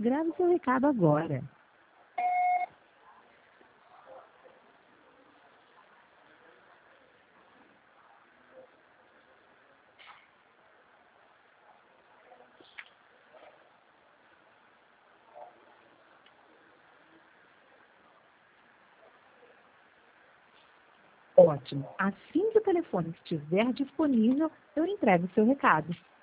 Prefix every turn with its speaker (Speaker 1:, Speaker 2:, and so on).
Speaker 1: Grave seu recado agora. Ótimo. Assim que o telefone estiver disponível, eu entrego o seu recado.